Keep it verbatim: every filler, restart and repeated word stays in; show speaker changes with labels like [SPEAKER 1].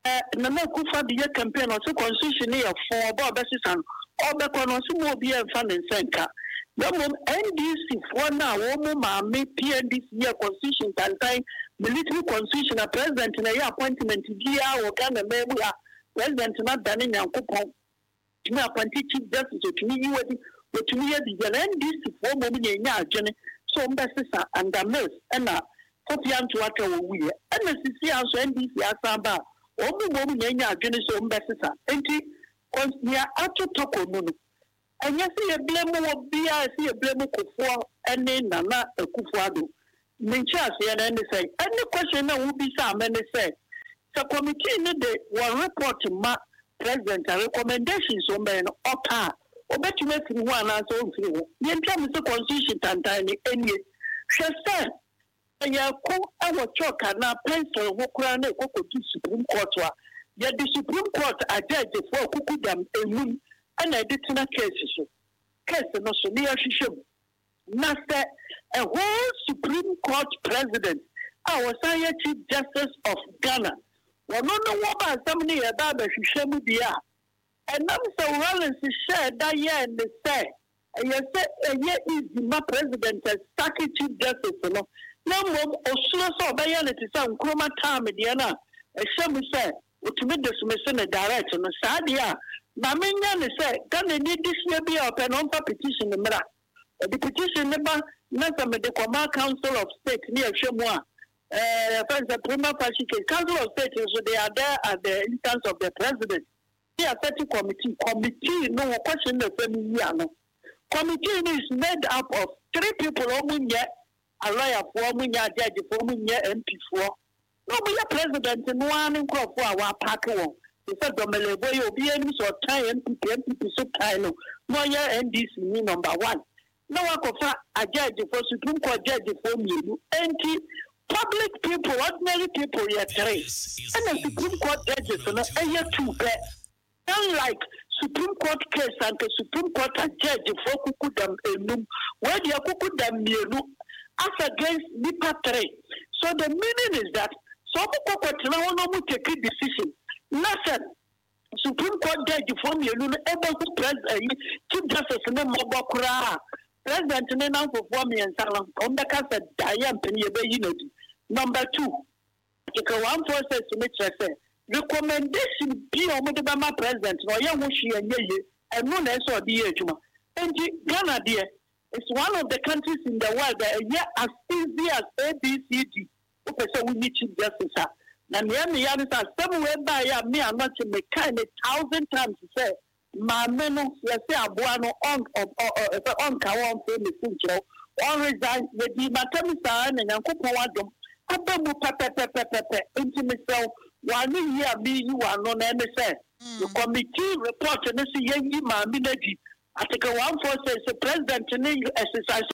[SPEAKER 1] eh Nana Akufo the campaign or constitution here for about Bessisan or the constitution will be a fan and senka. No N D C for now, woman, mammy, P N D C constitution can time military constitution a president in a appointment via or can a member president not done in a coupon. To me, appointed chief justice to me, you would to me the N D C for women in Yarjane, so Bessisa and the nurse and a Kopian to Waka we and the C C also N D C Asamba. Omu woman in Yarjane so Bessisa, and he was near Ato Toko Mono. And you see a blame of B I see a blame of Kufu and then Nana a Kufuado. Minchas and then they say, and the question will be some and they say, the committee need the one report to my president and recommendations on men or car, or bet you make one answer on through. The entire the constitution and tiny any. She said, and you call our chalk and now pencil who crown a cocoa to Supreme Court. Yet the Supreme Court are judged for cooking them a room. And I did not cases. Case no so near Shishim. Master, a whole Supreme Court president, our Senior Chief Justice of Ghana. One on the woman, somebody about the Shishamu Dia. And now Mister Wallace is shared that year and they say, and you say, a year is my president as Saki Chief Justice. No more, or so so by it some chroma time, Diana, a Shamu said, to meet the Smithsonian director, and Sadia. Mamina said, can they need this maybe a pen on petition in Mara? The petition number, nothing the Command Council of State near Shemwa. Uh, the Prima Fashi Council of State, so they are there at the instance of the president. They are thirty committee. Committee, no question the family. Committee is made up of three people, Omunya, a lawyer for Omunya, judge for Omunya, M P four. No, we are president and one in crop for our park. He said, Domele, boy, you'll be any sort of time, M P P, so kind of no year N D C number one. No one could find a judge for Supreme Court judge for me. And public people, ordinary people, yet three. And the Supreme Court judges, and yet two bad. Unlike Supreme Court case and the Supreme Court judge for Kukudam Enum, where the Kukudam Yenu, as against Nipa three. So the meaning is that some Kukutana will take a decision. Listen, Supreme Court judge for me, you know, able to press a Chief Justice in the Mobokura, President in the Nam for me and Salam, on the cast of Diane Penny Unity. Number two, take a one process to make sure recommendation be on the Bama President, or young Mushi and Ye, and one else or the Ejuma. And Ghana, dear, is one of the countries in the world that are as easy as A B C D. Okay, so we need Chief Justice. And the only other somewhere by me, I'm not to make kind of thousand times to say, my men, let's say, I'm one on on Kawan for the future, or resign with the Matamisan and Uncle Powadum. I don't move pepper into myself. One year, me, you are non M S N. The committee report and this young man, I take a one for says the president to exercise